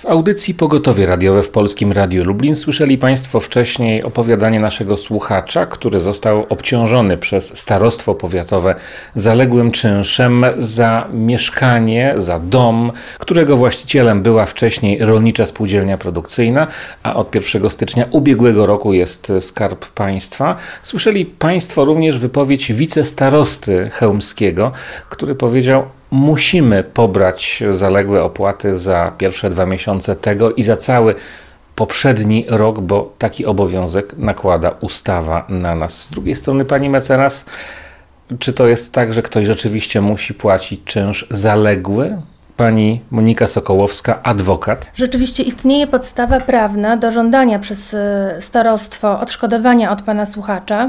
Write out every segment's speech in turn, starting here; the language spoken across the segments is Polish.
W audycji Pogotowie radiowe w Polskim Radiu Lublin słyszeli Państwo wcześniej opowiadanie naszego słuchacza, który został obciążony przez starostwo powiatowe zaległym czynszem za mieszkanie, za dom, którego właścicielem była wcześniej Rolnicza Spółdzielnia Produkcyjna, a od 1 stycznia ubiegłego roku jest Skarb Państwa. Słyszeli Państwo również wypowiedź wicestarosty chełmskiego, który powiedział: musimy pobrać zaległe opłaty za pierwsze 2 miesiące tego i za cały poprzedni rok, bo taki obowiązek nakłada ustawa na nas. Z drugiej strony, pani mecenas, czy to jest tak, że ktoś rzeczywiście musi płacić czynsz zaległy? Pani Monika Sokołowska, adwokat. Rzeczywiście istnieje podstawa prawna do żądania przez starostwo odszkodowania od pana słuchacza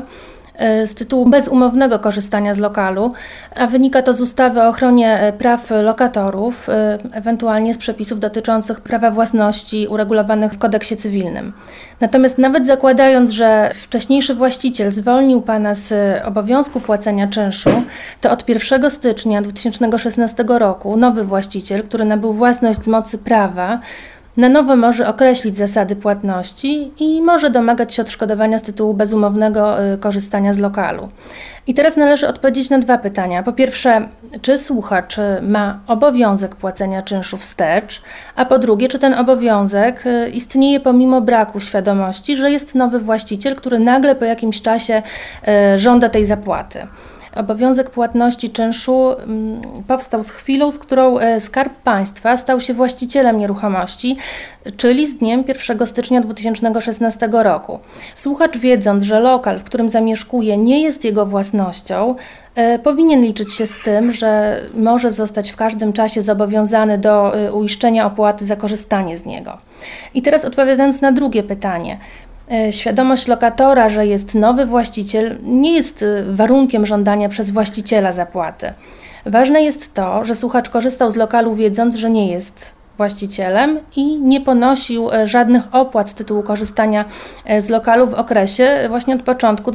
z tytułu bezumownego korzystania z lokalu, a wynika to z ustawy o ochronie praw lokatorów, ewentualnie z przepisów dotyczących prawa własności uregulowanych w kodeksie cywilnym. Natomiast nawet zakładając, że wcześniejszy właściciel zwolnił pana z obowiązku płacenia czynszu, to od 1 stycznia 2016 roku nowy właściciel, który nabył własność z mocy prawa, na nowo może określić zasady płatności i może domagać się odszkodowania z tytułu bezumownego korzystania z lokalu. I teraz należy odpowiedzieć na 2 pytania. Po pierwsze, czy słuchacz ma obowiązek płacenia czynszu wstecz, a po drugie, czy ten obowiązek istnieje pomimo braku świadomości, że jest nowy właściciel, który nagle po jakimś czasie żąda tej zapłaty. Obowiązek płatności czynszu powstał z chwilą, z którą Skarb Państwa stał się właścicielem nieruchomości, czyli z dniem 1 stycznia 2016 roku. Słuchacz, wiedząc, że lokal, w którym zamieszkuje, nie jest jego własnością, powinien liczyć się z tym, że może zostać w każdym czasie zobowiązany do uiszczenia opłaty za korzystanie z niego. I teraz odpowiadając na drugie pytanie. Świadomość lokatora, że jest nowy właściciel, nie jest warunkiem żądania przez właściciela zapłaty. Ważne jest to, że słuchacz korzystał z lokalu wiedząc, że nie jest właścicielem i nie ponosił żadnych opłat z tytułu korzystania z lokalu w okresie właśnie od początku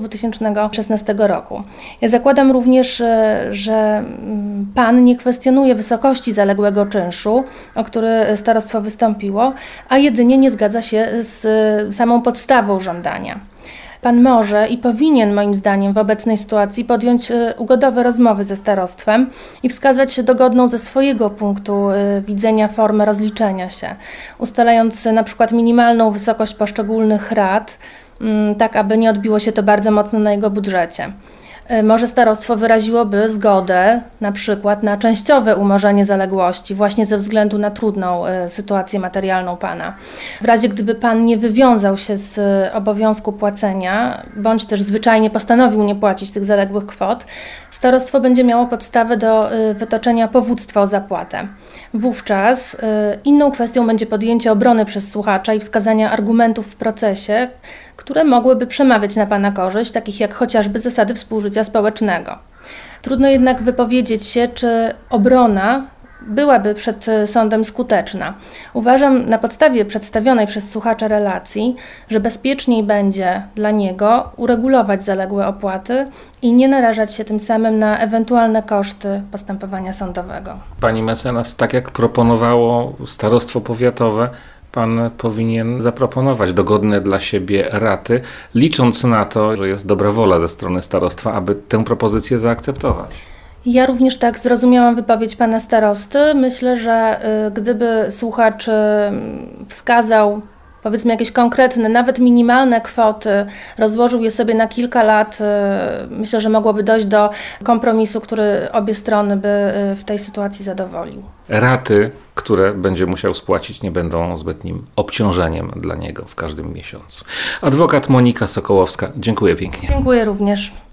2016 roku. Ja zakładam również, że pan nie kwestionuje wysokości zaległego czynszu, o który starostwo wystąpiło, a jedynie nie zgadza się z samą podstawą żądania. Pan może i powinien, moim zdaniem, w obecnej sytuacji podjąć ugodowe rozmowy ze starostwem i wskazać dogodną ze swojego punktu widzenia formę rozliczenia się, ustalając na przykład minimalną wysokość poszczególnych rat, tak aby nie odbiło się to bardzo mocno na jego budżecie. Może starostwo wyraziłoby zgodę na przykład na częściowe umorzenie zaległości właśnie ze względu na trudną sytuację materialną pana. W razie gdyby pan nie wywiązał się z obowiązku płacenia, bądź też zwyczajnie postanowił nie płacić tych zaległych kwot, starostwo będzie miało podstawę do wytoczenia powództwa o zapłatę. Wówczas inną kwestią będzie podjęcie obrony przez słuchacza i wskazania argumentów w procesie, które mogłyby przemawiać na pana korzyść, takich jak chociażby zasady współżycia społecznego. Trudno jednak wypowiedzieć się, czy obrona byłaby przed sądem skuteczna. Uważam na podstawie przedstawionej przez słuchacza relacji, że bezpieczniej będzie dla niego uregulować zaległe opłaty i nie narażać się tym samym na ewentualne koszty postępowania sądowego. Pani mecenas, tak jak proponowało starostwo powiatowe, pan powinien zaproponować dogodne dla siebie raty, licząc na to, że jest dobra wola ze strony starostwa, aby tę propozycję zaakceptować. Ja również tak zrozumiałam wypowiedź pana starosty. Myślę, że gdyby słuchacz wskazał powiedzmy jakieś konkretne, nawet minimalne kwoty, rozłożył je sobie na kilka lat, myślę, że mogłoby dojść do kompromisu, który obie strony by w tej sytuacji zadowolił. Raty, które będzie musiał spłacić, nie będą zbytnim obciążeniem dla niego w każdym miesiącu. Adwokat Monika Sokołowska, dziękuję pięknie. Dziękuję również.